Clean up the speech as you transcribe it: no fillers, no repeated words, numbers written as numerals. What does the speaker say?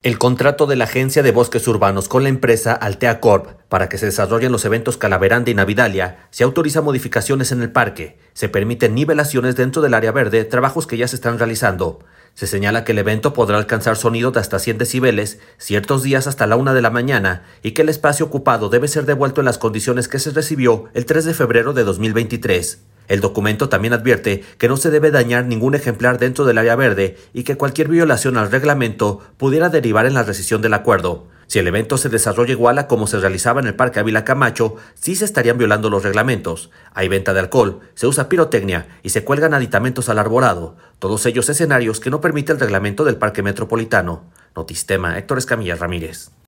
El contrato de la Agencia de Bosques Urbanos con la empresa Altea Corp para que se desarrollen los eventos Calaveranda y Navidalia se autoriza modificaciones en el parque, se permiten nivelaciones dentro del área verde, trabajos que ya se están realizando. Se señala que el evento podrá alcanzar sonido de hasta 100 decibeles, ciertos días hasta la 1 de la mañana, y que el espacio ocupado debe ser devuelto en las condiciones que se recibió el 3 de febrero de 2023. El documento también advierte que no se debe dañar ningún ejemplar dentro del área verde y que cualquier violación al reglamento pudiera derivar en la rescisión del acuerdo. Si el evento se desarrolla igual a como se realizaba en el Parque Ávila Camacho, sí se estarían violando los reglamentos. Hay venta de alcohol, se usa pirotecnia y se cuelgan aditamentos al arborado, todos ellos escenarios que no permite el reglamento del Parque Metropolitano. Notistema, Héctor Escamilla Ramírez.